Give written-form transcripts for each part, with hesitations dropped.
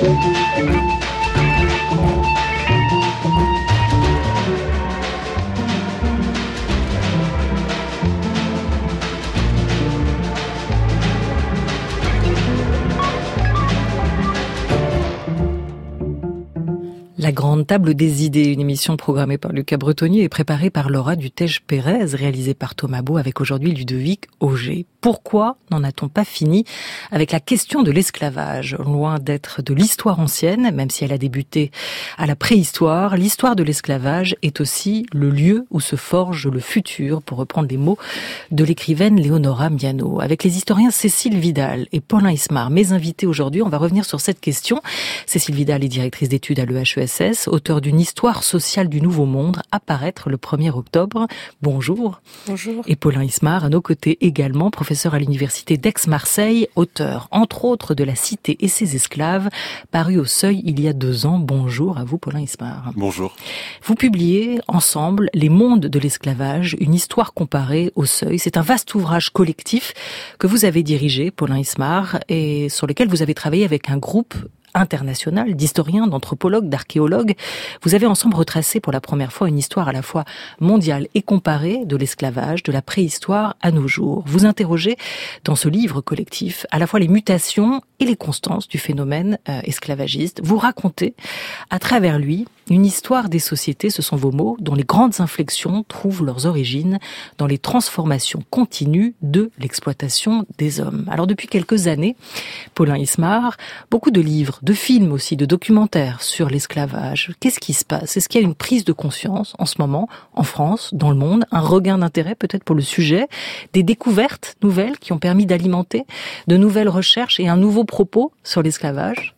La grande table des idées, une émission programmée par Lucas Bretonnier et préparée par Laura Dutège-Pérez, réalisée par Thomas Beau avec aujourd'hui Ludovic Auger. Pourquoi n'en a-t-on pas fini avec la question de l'esclavage? Loin d'être de l'histoire ancienne, même si elle a débuté à la préhistoire, l'histoire de l'esclavage est aussi le lieu où se forge le futur, pour reprendre les mots de l'écrivaine Léonora Miano. Avec les historiens Cécile Vidal et Paulin Ismar, mes invités aujourd'hui, on va revenir sur cette question. Cécile Vidal est directrice d'études à l'EHESS, auteur d'une histoire sociale du Nouveau Monde, à paraître le 1er octobre. Bonjour. Bonjour. Et Paulin Ismar, à nos côtés également, professeur à l'université d'Aix-Marseille, auteur, entre autres, de La Cité et ses esclaves, paru au Seuil il y a 2 ans. Bonjour à vous, Paulin Ismar. Bonjour. Vous publiez ensemble Les mondes de l'esclavage, une histoire comparée au Seuil. C'est un vaste ouvrage collectif que vous avez dirigé, Paulin Ismar, et sur lequel vous avez travaillé avec un groupe international d'historiens, d'anthropologues, d'archéologues. Vous avez ensemble retracé pour la première fois une histoire à la fois mondiale et comparée de l'esclavage, de la préhistoire à nos jours. Vous interrogez dans ce livre collectif à la fois les mutations et les constances du phénomène esclavagiste. Vous racontez à travers lui une histoire des sociétés, ce sont vos mots, dont les grandes inflexions trouvent leurs origines dans les transformations continues de l'exploitation des hommes. Alors depuis quelques années, Paulin Ismar, beaucoup de livres, de films aussi, de documentaires sur l'esclavage. Qu'est-ce qui se passe? Est-ce qu'il y a une prise de conscience en ce moment, en France, dans le monde, un regain d'intérêt peut-être pour le sujet, des découvertes nouvelles qui ont permis d'alimenter de nouvelles recherches et un nouveau propos sur l'esclavage?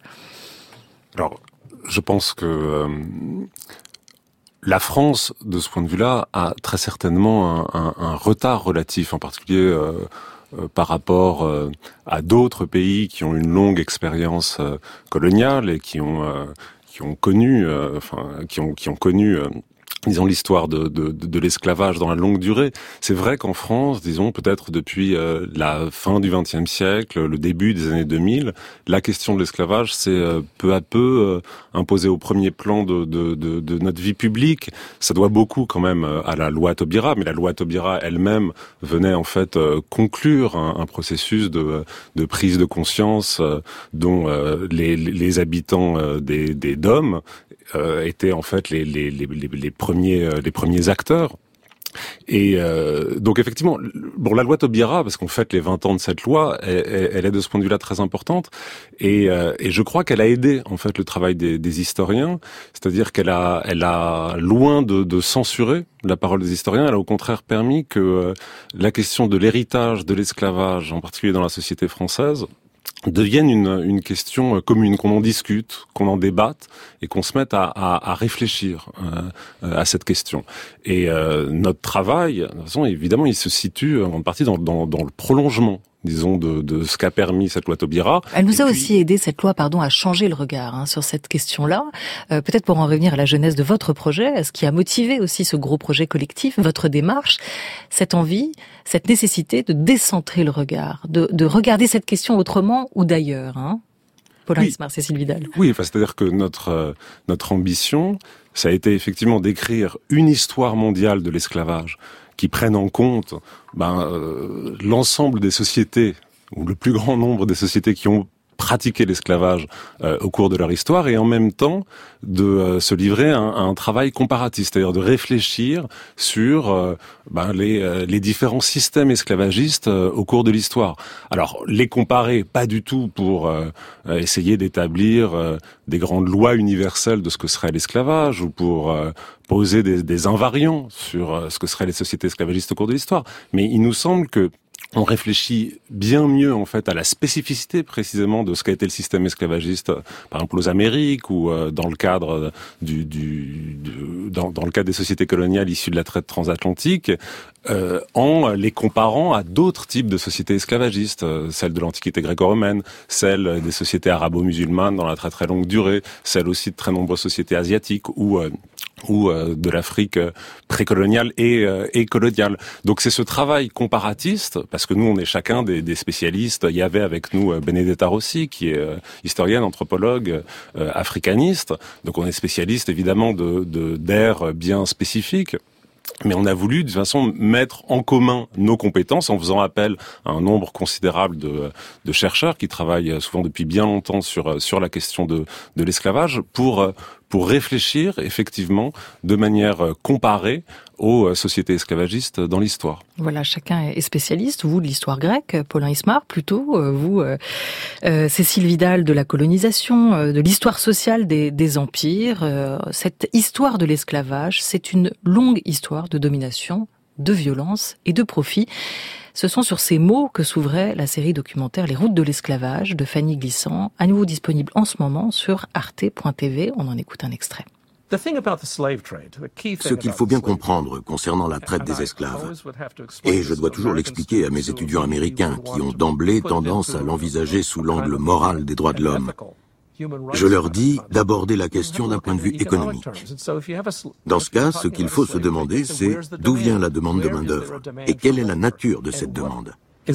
Alors, je pense que la France, de ce point de vue-là, a très certainement un retard relatif, en particulier par rapport à d'autres pays qui ont une longue expérience coloniale et qui ont connu, disons, l'histoire de l'esclavage dans la longue durée. C'est vrai qu'en France, disons, peut-être depuis la fin du XXe siècle, le début des années 2000, la question de l'esclavage s'est peu à peu imposée au premier plan de notre vie publique. Ça doit beaucoup quand même à la loi Taubira, mais la loi Taubira elle-même venait en fait conclure un processus de prise de conscience dont les habitants des DOM étaient en fait les premiers acteurs. Et donc effectivement, bon, la loi Taubira, parce qu'on fête les 20 ans de cette loi, elle est de ce point de vue-là très importante, et je crois qu'elle a aidé en fait le travail des historiens, c'est-à-dire qu'elle a loin de censurer la parole des historiens, elle a au contraire permis que la question de l'héritage de l'esclavage, en particulier dans la société française, devienne une question commune, qu'on en discute, qu'on en débatte et qu'on se mette à réfléchir à cette question. Et notre travail, de toute façon, évidemment, il se situe en partie dans le prolongement, disons, de ce qu'a permis cette loi Taubira. Elle nous a aussi aidé, cette loi, à changer le regard sur cette question-là. Peut-être pour en revenir à la genèse de votre projet, ce qui a motivé aussi ce gros projet collectif, votre démarche, cette envie, cette nécessité de décentrer le regard, de regarder cette question autrement ou d'ailleurs. Paulin Ismar, Cécile Vidal. Oui, c'est-à-dire que notre ambition, ça a été effectivement d'écrire une histoire mondiale de l'esclavage qui prenne en compte l'ensemble des sociétés, ou le plus grand nombre des sociétés qui ont pratiqué l'esclavage au cours de leur histoire, et en même temps de se livrer à un travail comparatif, c'est-à-dire de réfléchir sur les différents systèmes esclavagistes au cours de l'histoire. Alors, les comparer, pas du tout pour essayer d'établir des grandes lois universelles de ce que serait l'esclavage, ou pour poser des invariants sur ce que seraient les sociétés esclavagistes au cours de l'histoire. Mais il nous semble que on réfléchit bien mieux en fait à la spécificité précisément de ce qu'a été le système esclavagiste, par exemple aux Amériques, ou dans le cadre dans le cadre des sociétés coloniales issues de la traite transatlantique, en les comparant à d'autres types de sociétés esclavagistes, celles de l'Antiquité gréco-romaine, celles des sociétés arabo-musulmanes dans la très très longue durée, celles aussi de très nombreuses sociétés asiatiques ou ou de l'Afrique précoloniale et coloniale. Donc c'est ce travail comparatiste, parce que nous on est chacun des spécialistes. Il y avait avec nous Benedetta Rossi, qui est historienne, anthropologue, africaniste. Donc on est spécialiste évidemment d'aires bien spécifiques. Mais on a voulu, de toute façon, mettre en commun nos compétences en faisant appel à un nombre considérable de chercheurs qui travaillent souvent depuis bien longtemps sur la question de l'esclavage pour réfléchir effectivement de manière comparée aux sociétés esclavagistes dans l'histoire. Voilà, chacun est spécialiste. Vous de l'histoire grecque, Paulin Ismar plutôt, vous Cécile Vidal de la colonisation, de l'histoire sociale des empires. Cette histoire de l'esclavage, c'est une longue histoire de domination, de violence et de profit. Ce sont sur ces mots que s'ouvrait la série documentaire Les routes de l'esclavage de Fanny Glissant, à nouveau disponible en ce moment sur arte.tv. On en écoute un extrait. Ce qu'il faut bien comprendre concernant la traite des esclaves, et je dois toujours l'expliquer à mes étudiants américains qui ont d'emblée tendance à l'envisager sous l'angle moral des droits de l'homme, je leur dis d'aborder la question d'un point de vue économique. Dans ce cas, ce qu'il faut se demander, c'est d'où vient la demande de main-d'œuvre et quelle est la nature de cette demande.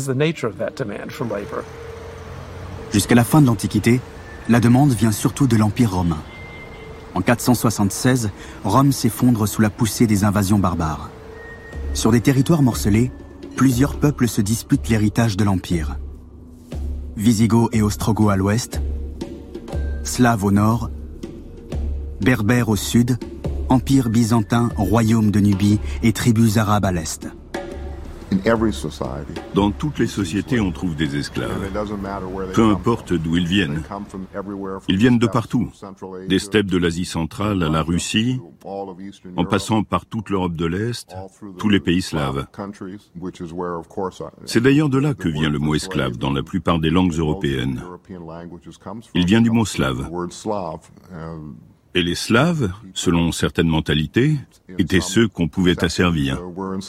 Jusqu'à la fin de l'Antiquité, la demande vient surtout de l'Empire romain. En 476, Rome s'effondre sous la poussée des invasions barbares. Sur des territoires morcelés, plusieurs peuples se disputent l'héritage de l'Empire. Visigoths et Ostrogoths à l'ouest, Slaves au nord, Berbères au sud, Empire byzantin, royaume de Nubie et tribus arabes à l'est. Dans toutes les sociétés, on trouve des esclaves. Peu importe d'où ils viennent. Ils viennent de partout. Des steppes de l'Asie centrale à la Russie, en passant par toute l'Europe de l'Est, tous les pays slaves. C'est d'ailleurs de là que vient le mot esclave dans la plupart des langues européennes. Il vient du mot slave. Et les Slaves, selon certaines mentalités, étaient ceux qu'on pouvait asservir.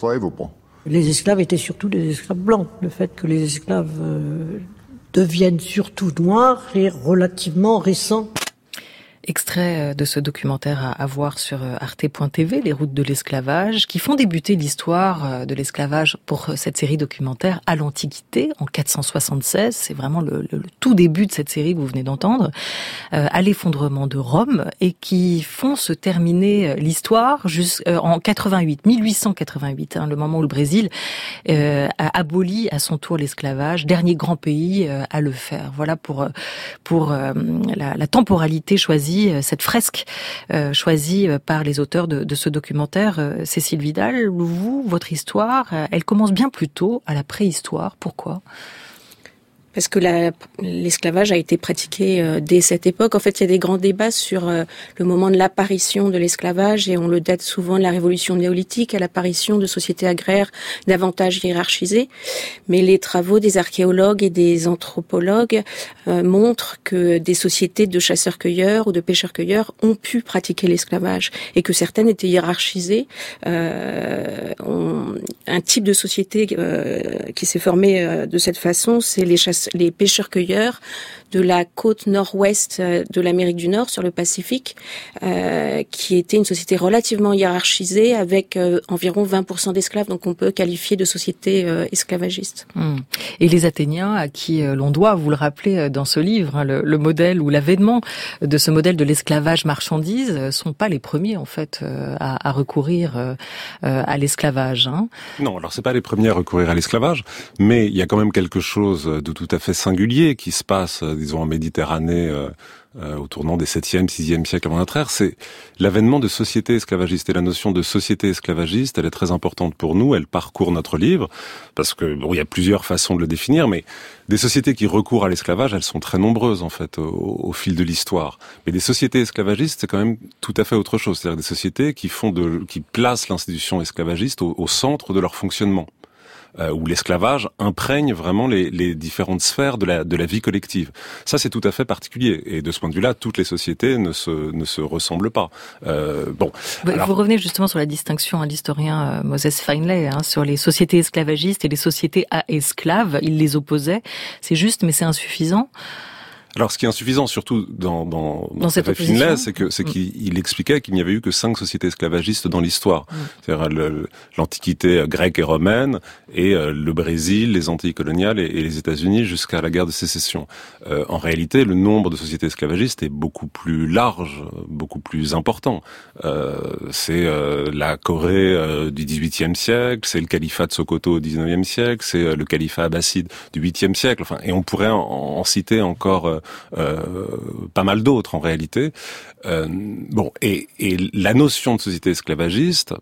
Les esclaves étaient surtout des esclaves blancs. Le fait que les esclaves deviennent surtout noirs est relativement récent. Extrait de ce documentaire à voir sur arte.tv, Les routes de l'esclavage, qui font débuter l'histoire de l'esclavage pour cette série documentaire à l'Antiquité, en 476. C'est vraiment le tout début de cette série que vous venez d'entendre, à l'effondrement de Rome, et qui font se terminer l'histoire en 1888, le moment où le Brésil a aboli à son tour l'esclavage, dernier grand pays à le faire. Voilà pour la temporalité choisie, cette fresque choisie par les auteurs de ce documentaire. Cécile Vidal, vous, votre histoire, elle commence bien plus tôt, à la préhistoire. Pourquoi ? Parce que l'esclavage a été pratiqué dès cette époque. En fait, il y a des grands débats sur le moment de l'apparition de l'esclavage, et on le date souvent de la révolution néolithique à l'apparition de sociétés agraires davantage hiérarchisées. Mais les travaux des archéologues et des anthropologues montrent que des sociétés de chasseurs-cueilleurs ou de pêcheurs-cueilleurs ont pu pratiquer l'esclavage, et que certaines étaient hiérarchisées. Un type de société qui s'est formé de cette façon, c'est les pêcheurs-cueilleurs de la côte nord-ouest de l'Amérique du Nord, sur le Pacifique, qui était une société relativement hiérarchisée avec environ 20% d'esclaves, donc on peut qualifier de société esclavagiste. Et les Athéniens, à qui l'on doit, vous le rappelez dans ce livre, le modèle ou l'avènement de ce modèle de l'esclavage marchandise, sont pas les premiers en fait à recourir à l'esclavage. Non, alors c'est pas les premiers à recourir à l'esclavage, mais il y a quand même quelque chose de tout à fait singulier qui se passe, disons, en Méditerranée au tournant des 7e, 6e siècles avant notre ère. C'est l'avènement de sociétés esclavagistes. Et la notion de société esclavagiste, elle est très importante pour nous, elle parcourt notre livre, parce que bon, il y a plusieurs façons de le définir, mais des sociétés qui recourent à l'esclavage, elles sont très nombreuses en fait au fil de l'histoire. Mais des sociétés esclavagistes, c'est quand même tout à fait autre chose. C'est-à-dire des sociétés qui placent l'institution esclavagiste au centre de leur fonctionnement. Où l'esclavage imprègne vraiment les différentes sphères de la vie collective. Ça, c'est tout à fait particulier. Et de ce point de vue-là, toutes les sociétés ne se ressemblent pas. Vous revenez justement sur la distinction à l'historien Moses Finlay, sur les sociétés esclavagistes et les sociétés à esclaves. Il les opposait. C'est juste, mais c'est insuffisant. Alors, ce qui est insuffisant, surtout dans cette Finlay, c'est qu'il expliquait qu'il n'y avait eu que 5 sociétés esclavagistes dans l'histoire. C'est-à-dire l'Antiquité grecque et romaine, et le Brésil, les Antilles coloniales et les États-Unis jusqu'à la guerre de sécession. En réalité, le nombre de sociétés esclavagistes est beaucoup plus large, beaucoup plus important. C'est la Corée du XVIIIe siècle, c'est le califat de Sokoto au XIXe siècle, c'est le califat abbasside du 8e siècle. Enfin, et on pourrait en citer encore pas mal d'autres en réalité. Et la notion de société esclavagiste,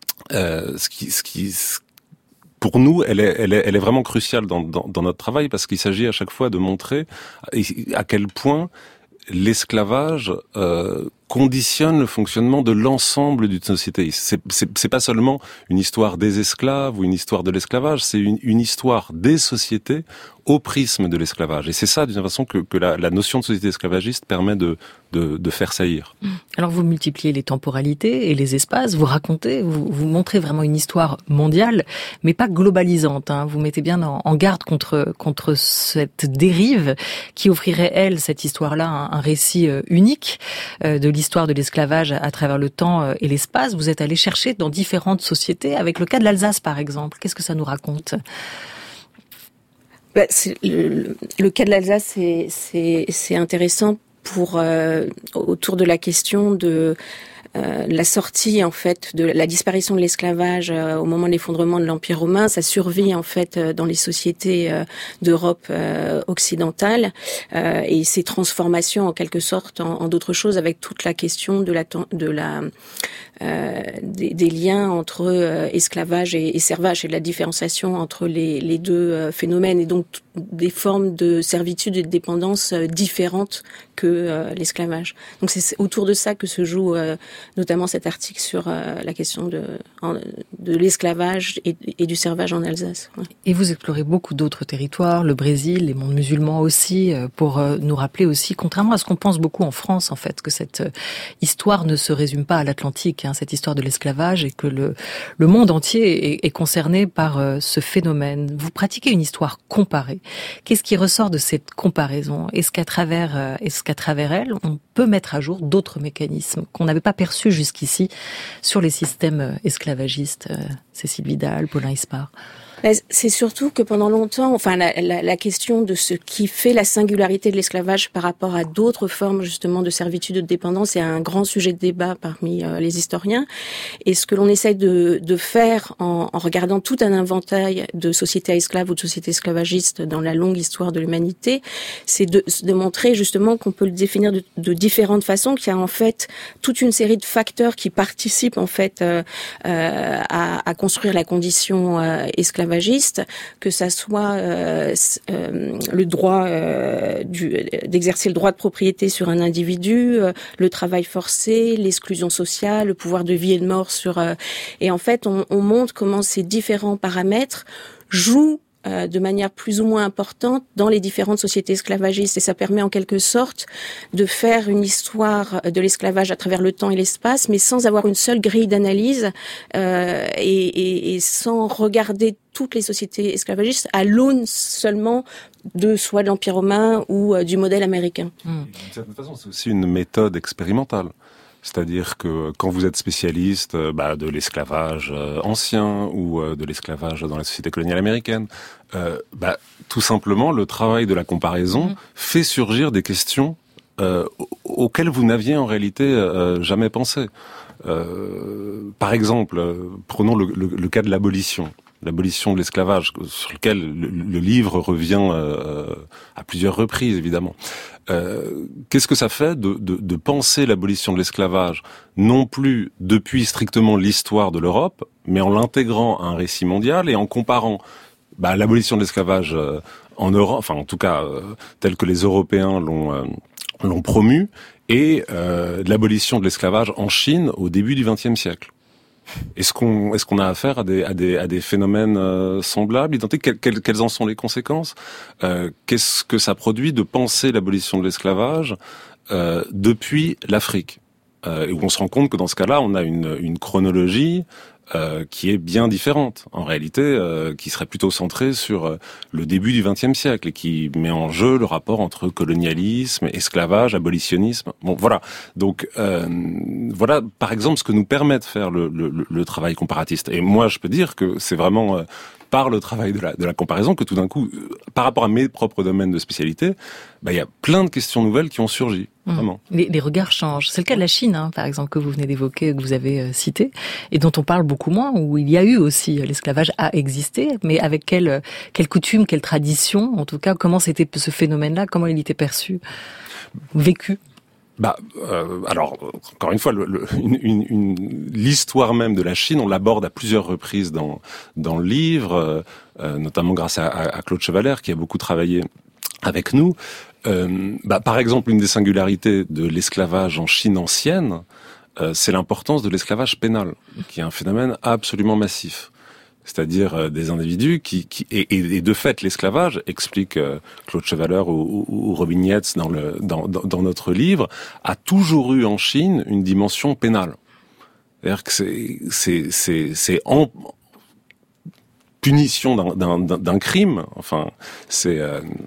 pour nous, elle est vraiment cruciale dans notre travail, parce qu'il s'agit à chaque fois de montrer à quel point l'esclavage conditionne le fonctionnement de l'ensemble d'une société. C'est pas seulement une histoire des esclaves ou une histoire de l'esclavage, c'est une histoire des sociétés au prisme de l'esclavage. Et c'est ça, d'une façon, que la notion de société esclavagiste permet de faire saillir. Alors vous multipliez les temporalités et les espaces, vous racontez, vous montrez vraiment une histoire mondiale, mais pas globalisante. Vous mettez bien en garde contre cette dérive qui offrirait, elle, cette histoire-là, un récit unique de l'histoire de l'esclavage à travers le temps et l'espace. Vous êtes allé chercher dans différentes sociétés, avec le cas de l'Alsace, par exemple. Qu'est-ce que ça nous raconte ? Le cas de l'Alsace, c'est intéressant pour autour de la question de la sortie, en fait, de la disparition de l'esclavage au moment de l'effondrement de l'Empire romain, sa survie, en fait, dans les sociétés d'Europe occidentale, et ses transformations, en quelque sorte, en d'autres choses, avec toute la question des liens entre esclavage et servage, et de la différenciation entre les deux phénomènes, et donc des formes de servitude et de dépendance différentes que l'esclavage. Donc c'est autour de ça que se joue notamment cet article sur la question de l'esclavage et du servage en Alsace. Ouais. Et vous explorez beaucoup d'autres territoires, le Brésil, les mondes musulmans aussi, pour nous rappeler aussi, contrairement à ce qu'on pense beaucoup en France, en fait, que cette histoire ne se résume pas à l'Atlantique, cette histoire de l'esclavage, et que le monde entier est concerné par ce phénomène. Vous pratiquez une histoire comparée. Qu'est-ce qui ressort de cette comparaison ? Est-ce qu'à travers elle, on peut mettre à jour d'autres mécanismes qu'on n'avait pas perçus jusqu'ici sur les systèmes esclavagistes, Cécile Vidal, Paulin Hispard? C'est surtout que pendant longtemps, la question de ce qui fait la singularité de l'esclavage par rapport à d'autres formes justement de servitude et de dépendance est un grand sujet de débat parmi les historiens. Et ce que l'on essaye de faire en regardant tout un inventaire de sociétés esclaves ou de sociétés esclavagistes dans la longue histoire de l'humanité, c'est de montrer justement qu'on peut le définir de différentes façons, qu'il y a en fait toute une série de facteurs qui participent en fait à construire la condition esclavagiste, que ça soit le droit d'exercer le droit de propriété sur un individu, le travail forcé, l'exclusion sociale, le pouvoir de vie et de mort et en fait on montre comment ces différents paramètres jouent de manière plus ou moins importante dans les différentes sociétés esclavagistes, et ça permet en quelque sorte de faire une histoire de l'esclavage à travers le temps et l'espace, mais sans avoir une seule grille d'analyse et sans regarder toutes les sociétés esclavagistes à l'aune seulement soit de l'Empire romain ou du modèle américain. D'une certaine façon, c'est aussi une méthode expérimentale. C'est-à-dire que quand vous êtes spécialiste de l'esclavage ancien ou de l'esclavage dans la société coloniale américaine, tout simplement, le travail de la comparaison fait surgir des questions auxquelles vous n'aviez en réalité jamais pensé. Par exemple, prenons le cas de l'abolition de l'esclavage, sur lequel le livre revient à plusieurs reprises, évidemment. Qu'est-ce que ça fait de penser l'abolition de l'esclavage, non plus depuis strictement l'histoire de l'Europe, mais en l'intégrant à un récit mondial et en comparant l'abolition de l'esclavage en Europe, enfin en tout cas tel que les Européens l'ont promu, et l'abolition de l'esclavage en Chine au début du XXe siècle. Est-ce qu'on a affaire à des phénomènes semblables, identiques? Quelles en sont les conséquences? Qu'est-ce que ça produit de penser l'abolition de l'esclavage depuis l'Afrique? Où on se rend compte que dans ce cas-là, on a une chronologie qui est bien différente, en réalité, qui serait plutôt centrée sur le début du XXe siècle et qui met en jeu le rapport entre colonialisme, esclavage, abolitionnisme. Bon, voilà. Donc, voilà, par exemple, ce que nous permet de faire le travail comparatiste. Et moi, je peux dire que c'est vraiment par le travail de la comparaison que tout d'un coup, par rapport à mes propres domaines de spécialité, il y a plein de questions nouvelles qui ont surgi. Vraiment. Les regards changent. C'est le cas de la Chine, par exemple, que vous venez d'évoquer, que vous avez cité, et dont on parle beaucoup moins, où il y a eu aussi, l'esclavage a existé, mais avec quelle coutume, quelle tradition, en tout cas, comment c'était ce phénomène-là, comment il était perçu, vécu? Alors, encore une fois, l'histoire même de la Chine, on l'aborde à plusieurs reprises dans le livre, notamment grâce à Claude Chevaler, qui a beaucoup travaillé avec nous. Par exemple, une des singularités de l'esclavage en Chine ancienne, c'est l'importance de l'esclavage pénal, qui est un phénomène absolument massif. C'est-à-dire des individus et de fait l'esclavage, explique Claude Chevaler ou Robin Yates dans notre livre, a toujours eu en Chine une dimension pénale. C'est-à-dire que c'est en punition d'un crime, enfin c'est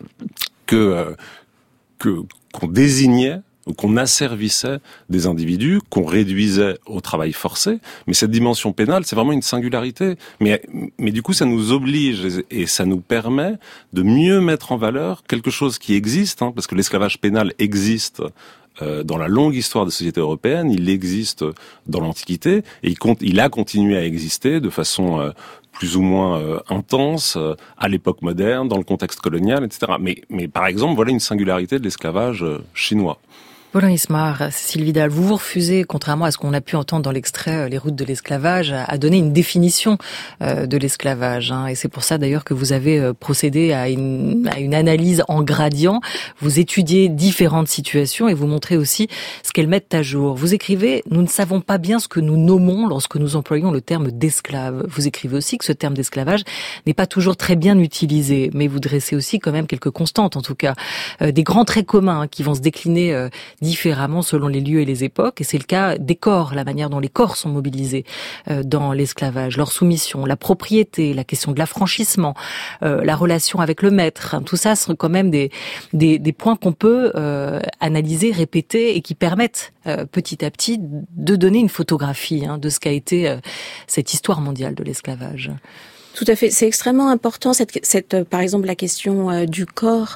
qu'on désignait ou qu'on asservissait des individus, qu'on réduisait au travail forcé. Mais cette dimension pénale, c'est vraiment une singularité. Mais du coup, ça nous oblige et ça nous permet de mieux mettre en valeur quelque chose qui existe, parce que l'esclavage pénal existe dans la longue histoire des sociétés européennes, il existe dans l'Antiquité, et il a continué à exister de façon plus ou moins intense à l'époque moderne, dans le contexte colonial, etc. Mais par exemple, voilà une singularité de l'esclavage chinois. Paulin Ismar, Cécile Vidal, vous refusez, contrairement à ce qu'on a pu entendre dans l'extrait Les routes de l'esclavage, à donner une définition de l'esclavage. Et c'est pour ça d'ailleurs que vous avez procédé à une analyse en gradient. Vous étudiez différentes situations et vous montrez aussi ce qu'elles mettent à jour. Vous écrivez « Nous ne savons pas bien ce que nous nommons lorsque nous employons le terme d'esclave ». Vous écrivez aussi que ce terme d'esclavage n'est pas toujours très bien utilisé, mais vous dressez aussi quand même quelques constantes, en tout cas, des grands traits communs qui vont se décliner différemment selon les lieux et les époques, et c'est le cas des corps, la manière dont les corps sont mobilisés dans l'esclavage, leur soumission, la propriété, la question de l'affranchissement, la relation avec le maître. Tout ça sont quand même des points qu'on peut analyser, répéter et qui permettent petit à petit de donner une photographie de ce qu'a été cette histoire mondiale de l'esclavage. Tout à fait, c'est extrêmement important par exemple la question du corps.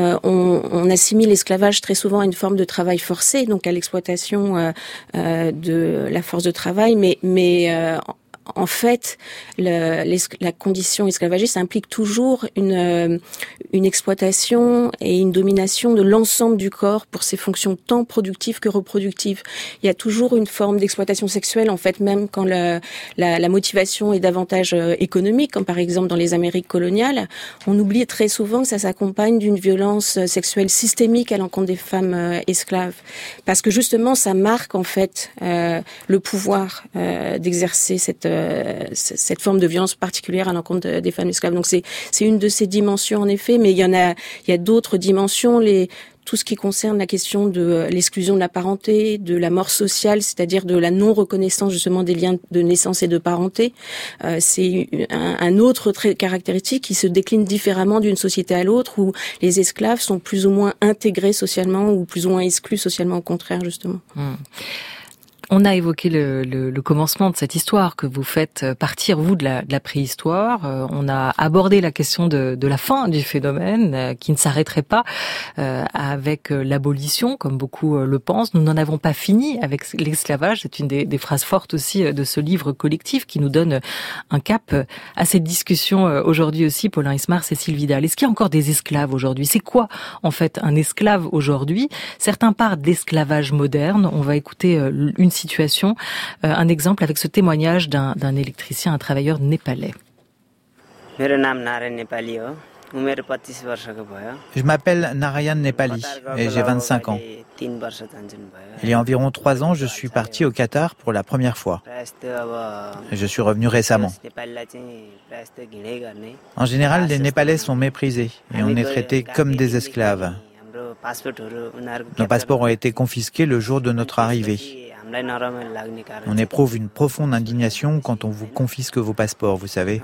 On assimile l'esclavage très souvent à une forme de travail forcé, donc à l'exploitation de la force de travail, mais en fait, la condition esclavagiste implique toujours une exploitation et une domination de l'ensemble du corps pour ses fonctions tant productives que reproductives. Il y a toujours une forme d'exploitation sexuelle, en fait, même quand la motivation est davantage économique, comme par exemple dans les Amériques coloniales. On oublie très souvent que ça s'accompagne d'une violence sexuelle systémique à l'encontre des femmes esclaves. Parce que justement, ça marque, en fait, le pouvoir d'exercer cette forme de violence particulière à l'encontre des femmes esclaves. Donc c'est une de ces dimensions en effet, mais il y a d'autres dimensions, tout ce qui concerne la question de l'exclusion de la parenté, de la mort sociale, c'est-à-dire de la non-reconnaissance justement des liens de naissance et de parenté. C'est un autre trait caractéristique qui se décline différemment d'une société à l'autre, où les esclaves sont plus ou moins intégrés socialement ou plus ou moins exclus socialement, au contraire justement. On a évoqué le commencement de cette histoire que vous faites partir, vous, de la préhistoire. On a abordé la question de la fin du phénomène, qui ne s'arrêterait pas avec l'abolition, comme beaucoup le pensent. Nous n'en avons pas fini avec l'esclavage. C'est une des phrases fortes aussi de ce livre collectif qui nous donne un cap à cette discussion aujourd'hui aussi. Paulin Ismar, Cécile Vidal. Est-ce qu'il y a encore des esclaves aujourd'hui? C'est quoi, en fait, un esclave aujourd'hui? Certains parlent d'esclavage moderne. On va écouter une situation, un exemple avec ce témoignage d'un électricien, un travailleur népalais. Je m'appelle Narayan Nepali et j'ai 25 ans. Il y a environ 3 ans, je suis parti au Qatar pour la première fois. Je suis revenu récemment. En général, les Népalais sont méprisés et on est traités comme des esclaves. Nos passeports ont été confisqués le jour de notre arrivée. On éprouve une profonde indignation quand on vous confisque vos passeports, vous savez.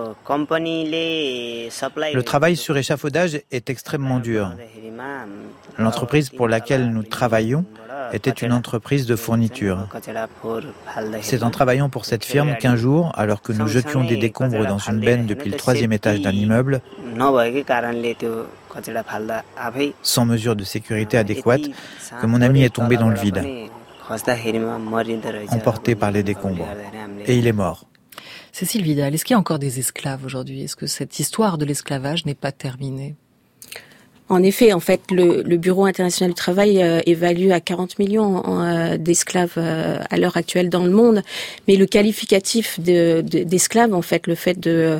Le travail sur échafaudage est extrêmement dur. L'entreprise pour laquelle nous travaillons était une entreprise de fourniture. C'est en travaillant pour cette firme qu'un jour, alors que nous jetions des décombres dans une benne depuis le 3e étage d'un immeuble, sans mesure de sécurité adéquate, que mon ami est tombé dans le vide, emporté par les décombres. Et il est mort. Cécile Vidal, est-ce qu'il y a encore des esclaves aujourd'hui? Est-ce que cette histoire de l'esclavage n'est pas terminée? En effet, en fait, le Bureau international du travail évalue à 40 millions d'esclaves à l'heure actuelle dans le monde. Mais le qualificatif d'esclaves, en fait, le fait de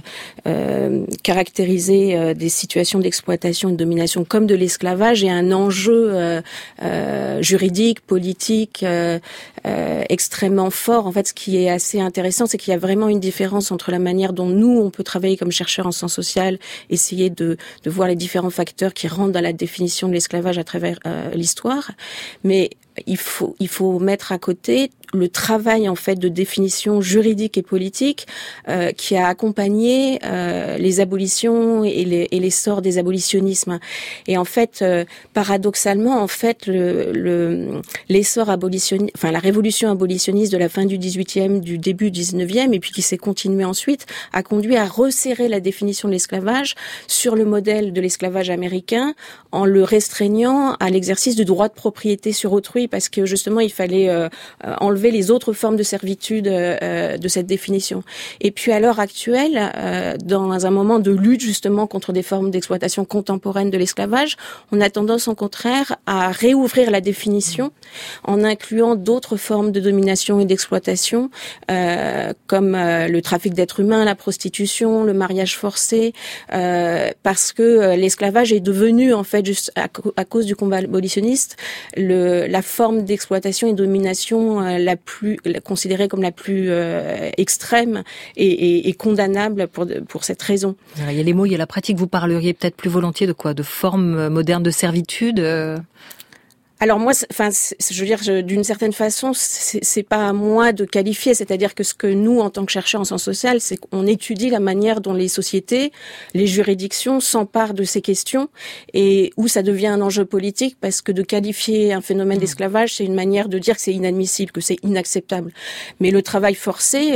caractériser des situations d'exploitation et de domination comme de l'esclavage est un enjeu juridique, politique extrêmement fort. En fait, ce qui est assez intéressant, c'est qu'il y a vraiment une différence entre la manière dont nous, on peut travailler comme chercheurs en sciences sociales, essayer de voir les différents facteurs qui rentrent dans la définition de l'esclavage à travers l'histoire, mais il faut mettre à côté le travail en fait de définition juridique et politique qui a accompagné les abolitions et l'essor des abolitionnismes. Et en fait, paradoxalement, en fait, l'essor abolitionniste, enfin la révolution abolitionniste de la fin du 18e, du début du 19e, et puis qui s'est continuée ensuite, a conduit à resserrer la définition de l'esclavage sur le modèle de l'esclavage américain, en le restreignant à l'exercice du droit de propriété sur autrui, parce que justement il fallait enlever les autres formes de servitude de cette définition. Et puis à l'heure actuelle, dans un moment de lutte justement contre des formes d'exploitation contemporaine de l'esclavage, on a tendance au contraire à réouvrir la définition en incluant d'autres formes de domination et d'exploitation comme le trafic d'êtres humains, la prostitution, le mariage forcé, parce que l'esclavage est devenu en fait juste à cause du combat abolitionniste la forme d'exploitation et de domination considérée comme la plus extrême et condamnable pour cette raison. Il y a les mots, il y a la pratique. Vous parleriez peut-être plus volontiers de quoi? De formes modernes de servitude Alors moi, je veux dire, d'une certaine façon, c'est pas à moi de qualifier. C'est-à-dire que ce que nous, en tant que chercheurs en sciences sociales, c'est qu'on étudie la manière dont les sociétés, les juridictions s'emparent de ces questions et où ça devient un enjeu politique, parce que de qualifier un phénomène d'esclavage, c'est une manière de dire que c'est inadmissible, que c'est inacceptable. Mais le travail forcé,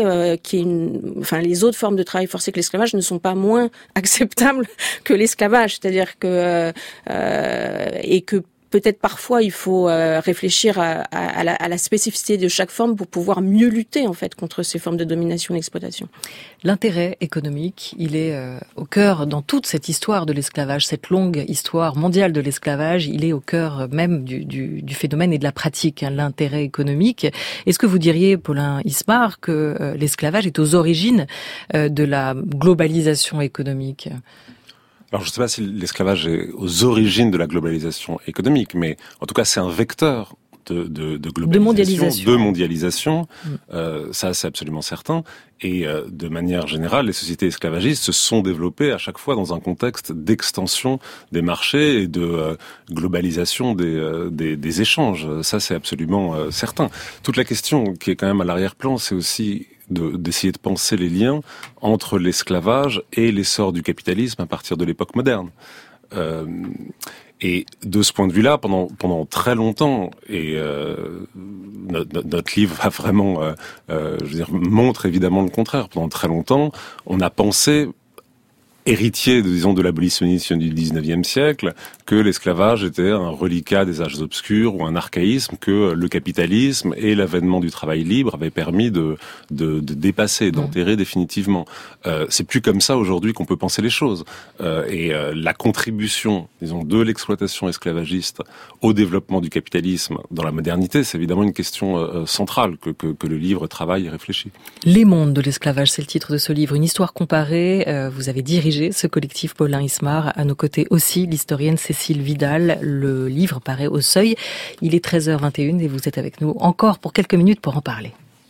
les autres formes de travail forcé que l'esclavage ne sont pas moins acceptables que l'esclavage. C'est-à-dire que et que peut-être parfois il faut réfléchir à la spécificité de chaque forme pour pouvoir mieux lutter en fait contre ces formes de domination et d'exploitation. L'intérêt économique, il est au cœur dans toute cette histoire de l'esclavage, cette longue histoire mondiale de l'esclavage, il est au cœur même du phénomène et de la pratique, l'intérêt économique. Est-ce que vous diriez, Paulin Ismar, que l'esclavage est aux origines de la globalisation économique ? Alors je ne sais pas si l'esclavage est aux origines de la globalisation économique, mais en tout cas c'est un vecteur de globalisation, de mondialisation. Ça c'est absolument certain. Et de manière générale, les sociétés esclavagistes se sont développées à chaque fois dans un contexte d'extension des marchés et de globalisation des échanges. Ça c'est absolument certain. Toute la question qui est quand même à l'arrière-plan, c'est aussi d'essayer de penser les liens entre l'esclavage et l'essor du capitalisme à partir de l'époque moderne. Et de ce point de vue-là, pendant très longtemps, et notre livre va vraiment, montre évidemment le contraire. Pendant très longtemps, on a pensé, héritier, de l'abolitionnisme du 19e siècle, que l'esclavage était un reliquat des âges obscurs ou un archaïsme que le capitalisme et l'avènement du travail libre avaient permis de dépasser, d'enterrer définitivement. C'est plus comme ça aujourd'hui qu'on peut penser les choses. Et la contribution, de l'exploitation esclavagiste au développement du capitalisme dans la modernité, c'est évidemment une question centrale que le livre travaille et réfléchit. Les mondes de l'esclavage, c'est le titre de ce livre. Une histoire comparée. Vous avez dirigé ce collectif Paulin Ismar. À nos côtés aussi, l'historienne Cécile Vidal. Le livre paraît au Seuil. Il est 13h21 et vous êtes avec nous encore pour quelques minutes pour en parler.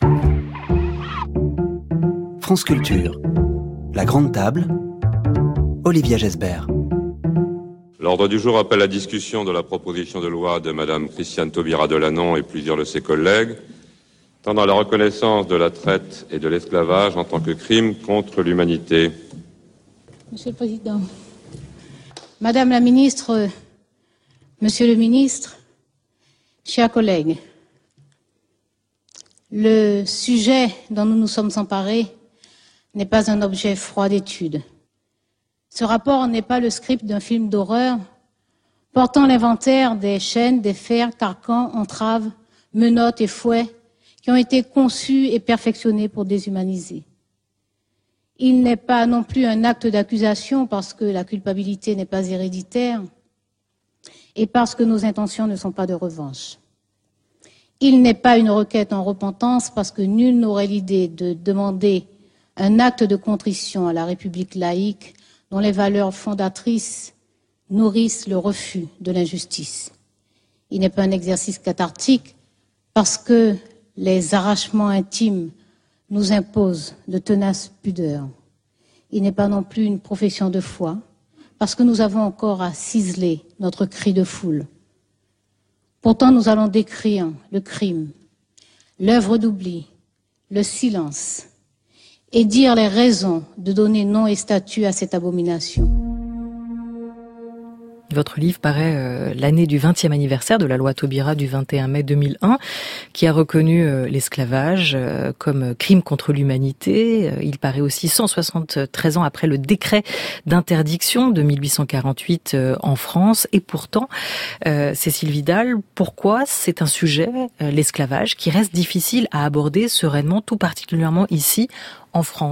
France Culture. La Grande Table. Olivia Gesbert. L'ordre du jour appelle la discussion de la proposition de loi de Madame Christiane Taubira Delanon et plusieurs de ses collègues tendant à la reconnaissance de la traite et de l'esclavage en tant que crime contre l'humanité. Monsieur le Président, Madame la Ministre, Monsieur le Ministre, chers collègues, le sujet dont nous nous sommes emparés n'est pas un objet froid d'étude. Ce rapport n'est pas le script d'un film d'horreur portant l'inventaire des chaînes, des fers, carcans, entraves, menottes et fouets qui ont été conçus et perfectionnés pour déshumaniser. Il n'est pas non plus un acte d'accusation parce que la culpabilité n'est pas héréditaire et parce que nos intentions ne sont pas de revanche. Il n'est pas une requête en repentance parce que nul n'aurait l'idée de demander un acte de contrition à la République laïque dont les valeurs fondatrices nourrissent le refus de l'injustice. Il n'est pas un exercice cathartique parce que les arrachements intimes nous imposent de tenaces pudeurs. Il n'est pas non plus une profession de foi parce que nous avons encore à ciseler notre cri de foule. Pourtant, nous allons décrire le crime, l'œuvre d'oubli, le silence et dire les raisons de donner nom et statut à cette abomination. Votre livre paraît l'année du 20e anniversaire de la loi Taubira du 21 mai 2001, qui a reconnu l'esclavage comme crime contre l'humanité. Il paraît aussi 173 ans après le décret d'interdiction de 1848 en France. Et pourtant, Cécile Vidal, pourquoi c'est un sujet, l'esclavage, qui reste difficile à aborder sereinement, tout particulièrement ici, en France ?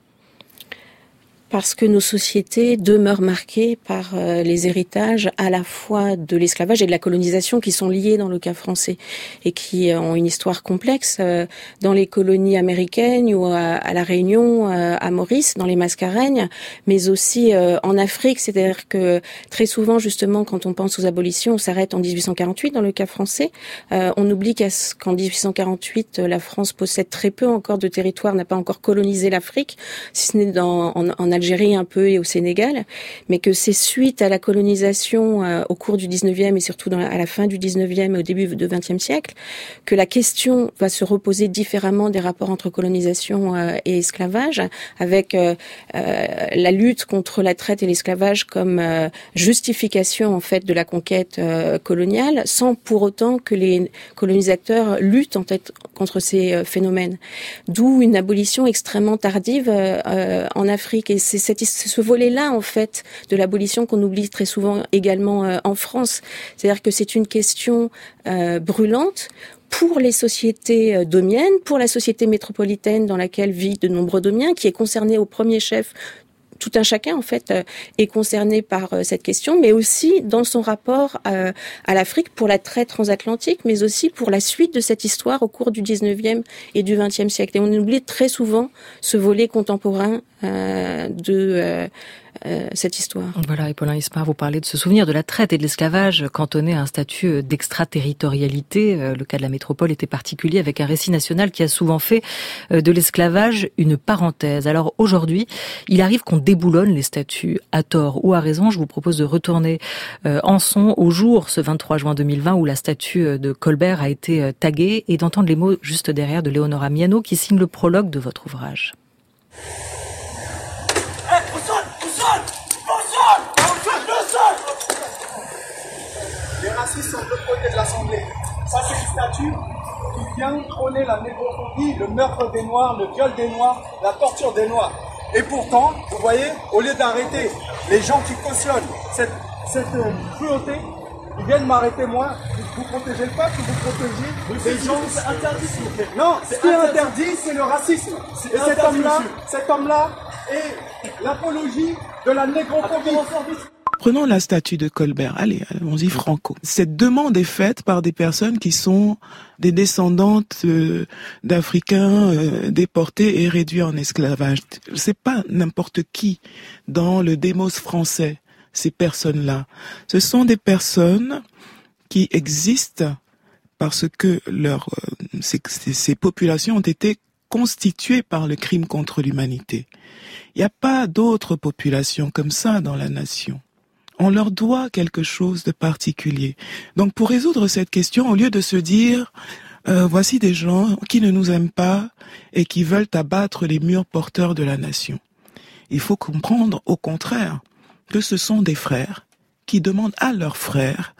Parce que nos sociétés demeurent marquées par les héritages à la fois de l'esclavage et de la colonisation qui sont liés dans le cas français et qui ont une histoire complexe dans les colonies américaines ou à La Réunion, à Maurice, dans les Mascareignes, mais aussi en Afrique. C'est-à-dire que très souvent, justement, quand on pense aux abolitions, on s'arrête en 1848 dans le cas français. On oublie qu'en 1848, la France possède très peu encore de territoire, n'a pas encore colonisé l'Afrique, si ce n'est en Algérie un peu et au Sénégal, mais que c'est suite à la colonisation au cours du 19e et surtout à la fin du 19e et au début du 20e siècle que la question va se reposer différemment des rapports entre colonisation et esclavage, avec la lutte contre la traite et l'esclavage comme justification en fait de la conquête coloniale, sans pour autant que les colonisateurs luttent en fait contre ces phénomènes. D'où une abolition extrêmement tardive en Afrique. Et c'est ce volet-là, en fait, de l'abolition qu'on oublie très souvent également en France. C'est-à-dire que c'est une question brûlante pour les sociétés domiennes, pour la société métropolitaine dans laquelle vivent de nombreux domiens, qui est concernée au premier chef. Tout un chacun, en fait, est concerné par cette question, mais aussi dans son rapport à l'Afrique pour la traite transatlantique, mais aussi pour la suite de cette histoire au cours du 19e et du 20e siècle. Et on oublie très souvent ce volet contemporain de cette histoire. Voilà, et Paulin Ismar, vous parlez de ce souvenir de la traite et de l'esclavage cantonné à un statut d'extraterritorialité. Le cas de la métropole était particulier, avec un récit national qui a souvent fait de l'esclavage une parenthèse. Alors aujourd'hui, il arrive qu'on déboulonne les statuts à tort ou à raison. Je vous propose de retourner en son au jour, ce 23 juin 2020, où la statue de Colbert a été taguée, et d'entendre les mots juste derrière de Léonora Miano, qui signe le prologue de votre ouvrage. Les racistes sont de l'autre côté de l'Assemblée. Ça, c'est une statue qui vient prôner la négrophobie, le meurtre des Noirs, le viol des Noirs, la torture des Noirs. Et pourtant, vous voyez, au lieu d'arrêter les gens qui cautionnent cette cruauté, ils viennent m'arrêter moi. Vous protégez le peuple ou vous protégez les gens? C'est interdit, s'il vous plaît. Non, ce qui est interdit, c'est le racisme. Et cet homme-là est l'apologie de la négrophobie. Prenons la statue de Colbert. Allez, allons-y franco. Cette demande est faite par des personnes qui sont des descendantes d'Africains déportés et réduits en esclavage. C'est pas n'importe qui dans le démos français, ces personnes-là. Ce sont des personnes qui existent parce que ces populations ont été constituées par le crime contre l'humanité. Il n'y a pas d'autres populations comme ça dans la nation. On leur doit quelque chose de particulier. Donc pour résoudre cette question, au lieu de se dire Voici des gens qui ne nous aiment pas et qui veulent abattre les murs porteurs de la nation. Il faut comprendre, au contraire, que ce sont des frères qui demandent à leurs frères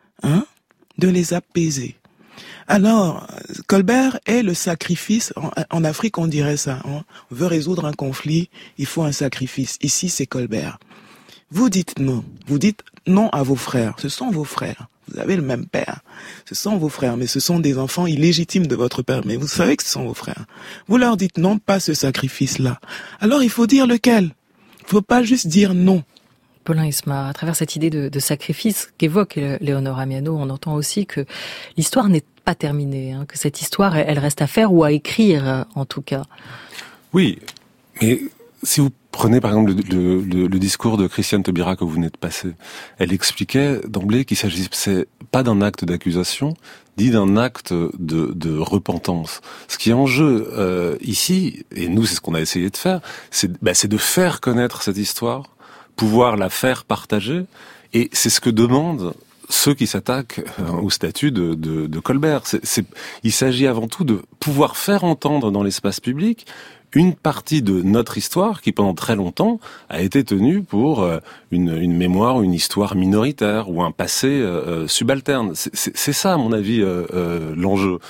de les apaiser. Alors, Colbert est le sacrifice. En Afrique, on dirait ça. On veut résoudre un conflit, il faut un sacrifice. Ici, c'est Colbert. Vous dites non. Vous dites non à vos frères. Ce sont vos frères. Vous avez le même père. Ce sont vos frères, mais ce sont des enfants illégitimes de votre père. Mais vous savez que ce sont vos frères. Vous leur dites non, pas ce sacrifice-là. Alors, il faut dire lequel. Il ne faut pas juste dire non. Paulin Ismar, à travers cette idée de sacrifice qu'évoque Léonore Amiano, on entend aussi que l'histoire n'est pas terminée, que cette histoire, elle reste à faire ou à écrire, en tout cas. Oui, mais si vous prenez par exemple le discours de Christiane Taubira que vous venez de passer, elle expliquait d'emblée qu'il s'agissait pas d'un acte d'accusation, dit d'un acte de repentance. Ce qui est en jeu ici, et nous c'est ce qu'on a essayé de faire, c'est de faire connaître cette histoire, pouvoir la faire partager, et c'est ce que demandent ceux qui s'attaquent au statut de Colbert. Il s'agit avant tout de pouvoir faire entendre dans l'espace public une partie de notre histoire qui, pendant très longtemps, a été tenue pour une mémoire, une histoire minoritaire ou un passé subalterne. C'est ça, à mon avis, l'enjeu.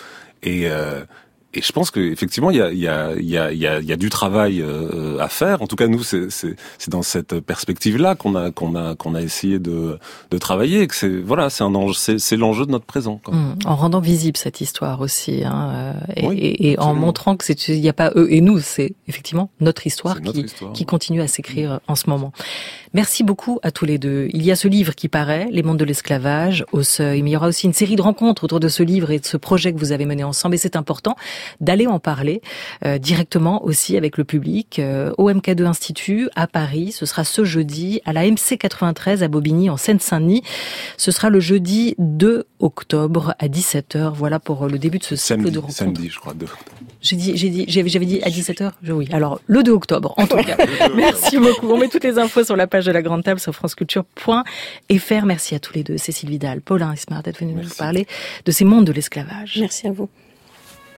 Et je pense qu'effectivement, il y a du travail à faire. En tout cas, nous, c'est dans cette perspective-là qu'on a essayé de travailler. Que c'est un enjeu, c'est l'enjeu de notre présent. Quoi. En rendant visible cette histoire aussi, et en montrant que il n'y a pas eux et nous, c'est effectivement notre histoire qui continue à s'écrire en ce moment. Merci beaucoup à tous les deux. Il y a ce livre qui paraît, Les mondes de l'esclavage, au Seuil, mais il y aura aussi une série de rencontres autour de ce livre et de ce projet que vous avez mené ensemble, et c'est important d'aller en parler directement aussi avec le public au MK2 Institut à Paris. Ce sera ce jeudi à la MC 93 à Bobigny en Seine-Saint-Denis. Ce sera le jeudi 2 octobre à 17h. Voilà pour le début de ce cycle de rencontres. Samedi, je crois. J'avais dit à 17h. Oui. Alors le 2 octobre en tout cas. Merci beaucoup. On met toutes les infos sur la page de la Grande Table sur franceculture.fr. Merci à tous les deux, Cécile Vidal, Paulin Ismar, d'être venus nous parler de ces mondes de l'esclavage. Merci à vous.